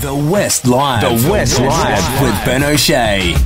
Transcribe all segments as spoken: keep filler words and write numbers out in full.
The West Live. The West Live with Ben O'Shea.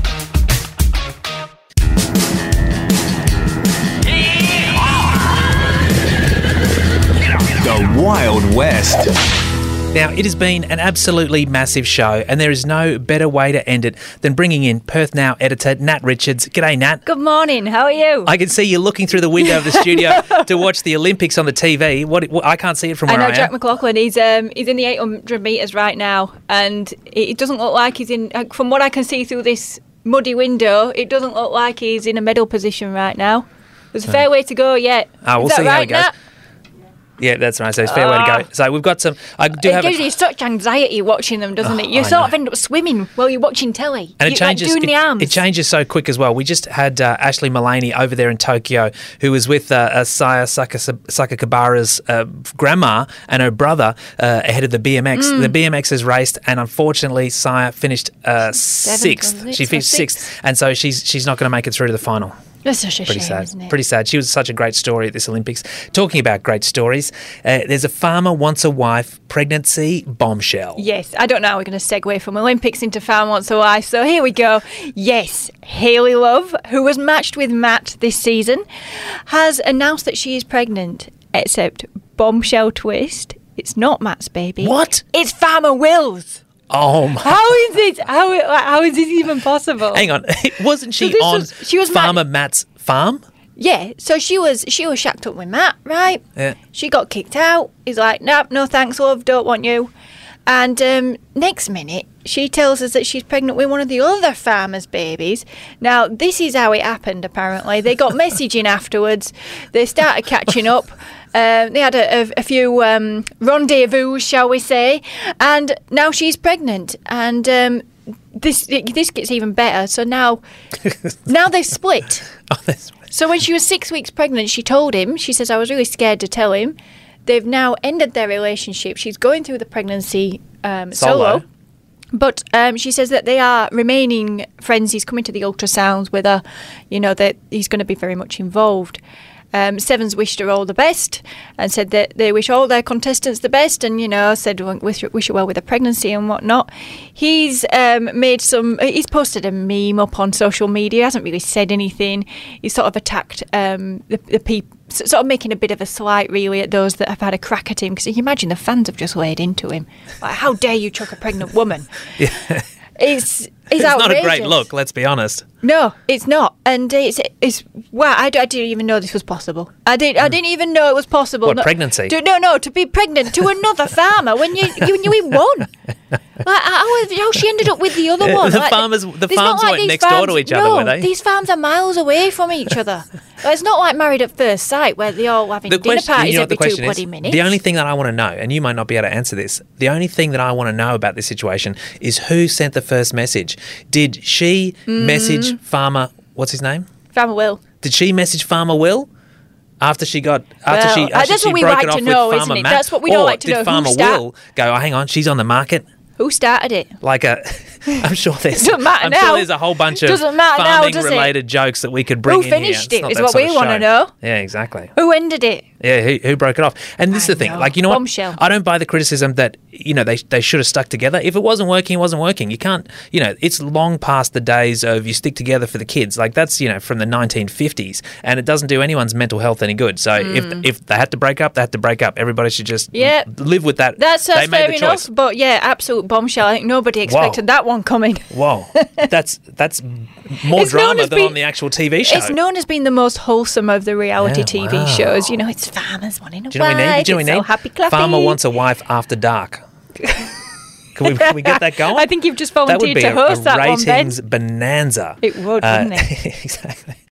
The Wild West. Now, it has been an absolutely massive show, and there is no better way to end it than bringing in Perth Now editor Nat Richards. G'day, Nat. Good morning. How are you? I can see you looking through the window of the studio to watch the Olympics on the T V. What, what I can't see it from I where I, know am. Jack McLaughlin. He's um he's in the eight hundred metres right now, and it it doesn't look like he's in. uh, From what I can see through this muddy window, it doesn't look like he's in a medal position right now. There's a fair way to go yet. Ah, we'll Is that see how right, it goes. Nat? Yeah, that's right. So it's a fair way to go. So we've got some. I do It have. gives A, you such anxiety watching them, doesn't Oh, it? You I sort know. of end up swimming while you're watching telly. And you, it changes. like doing it, the arms. it changes so quick as well. We just had uh, Ashley Mullaney over there in Tokyo, who was with uh, uh, Saya Sakakibara's uh, grandma and her brother uh, ahead of the B M X. Mm. The B M X has raced, and unfortunately, Saya finished uh, Seventh, sixth. wasn't it? She finished Or sixth, sixth. and so she's she's not going to make it through to the final. That's such a Pretty shame, sad. isn't it? Pretty sad. She was such a great story at this Olympics. Talking about great stories, uh, there's a farmer wants a wife pregnancy bombshell. Yes, I don't know how we're going to segue from Olympics into Farm Wants a Wife, so here we go. Yes, Hayley Love, who was matched with Matt this season, has announced that she is pregnant, except bombshell twist, it's not Matt's baby. What? It's Farmer Will's. Oh my! How is it? How, how is this even possible? Hang on, wasn't she So this on was- she was Farmer ma- Matt's farm? Yeah, so she was she was shacked up with Matt, right? Yeah. She got kicked out. He's like, nope, no thanks, love, don't want you. And um, next minute, she tells us that she's pregnant with one of the other farmers' babies. Now, this is how it happened, apparently. They got messaging afterwards. They started catching up. Um, they had a, a, a few um, rendezvous, shall we say. And now she's pregnant. And um, this this gets even better. So now, now they've split. Oh, that's So when she was six weeks pregnant, she told him, she says, I was really scared to tell him. They've now ended their relationship. She's going through the pregnancy um, solo. Solo. But um, she says that they are remaining friends. He's coming to the ultrasounds with her. You know, that he's going to be very much involved. Um, Sevens wished her all the best and said that they wish all their contestants the best and, you know, said wish, wish her well with the pregnancy and whatnot. He's um, made some, he's posted a meme up on social media. He hasn't really said anything. He's sort of attacked um, the, the people, sort of making a bit of a slight really at those that have had a crack at him, because you can imagine the fans have just laid into him. Like, how dare you chuck a pregnant woman? yeah. It's, it's, It's not a great outrageous. look. Let's be honest. No, it's not, and it's it's wow. I, d- I didn't even know this was possible. I did. I didn't even know it was possible. What, no, pregnancy? To, no, no, to be pregnant to another farmer when you you when you won. Like, how, how she ended up with the other one? The Like, farmers- the there's not farms weren't these next door to farms- each other, no, were they? These farms are miles away from each other. Like, it's not like Married at First Sight where they're all having The dinner question, parties you know what every the question two is? bloody minutes. The only thing that I want to know, and you might not be able to answer this, the only thing that I want to know about this situation is who sent the first message. Did she Mm. message Farmer, what's his name? Farmer Will. Did she message Farmer Will? After she got, after Well, she, uh, after that's she what we broke like it off to know, with isn't Farmer it? Matt, That's what we don't or like to did know. Who Farmer start- Will go, oh, hang on, she's on the market? Who started it? Like a, I'm sure there's, Doesn't matter I'm now. sure there's a whole bunch of Doesn't matter now, farming does it? related jokes that we could bring Who in finished here. it It's is not what that we sort of wanna show. know. Yeah, exactly. Who ended it? Yeah, who, who broke it off? And this is I the thing, know. like, you know what? Bombshell. I don't buy the criticism that, you know, they they should have stuck together. If it wasn't working, it wasn't working. You can't, you know, it's long past the days of you stick together for the kids. Like, that's, you know, from the nineteen fifties, and it doesn't do anyone's mental health any good. So if if they had to break up, they had to break up. Everybody should just Yeah. live with that. That's, they that's made fair the enough, choice. but yeah, absolute bombshell. I think nobody expected that one coming. Whoa, that's that's more It's known drama as than being- on the actual T V show. It's known as being the most wholesome of the reality Yeah, T V wow. shows. You know, it's farmers wanting a Do you know what we need? wife. Do you know what it's we so need? happy clappy. Farmer wants a wife after dark. Can we, can we get that going? I think you've just That would volunteered be to a, host a that one, Ben. ratings bonanza. It would, Uh, wouldn't it? exactly.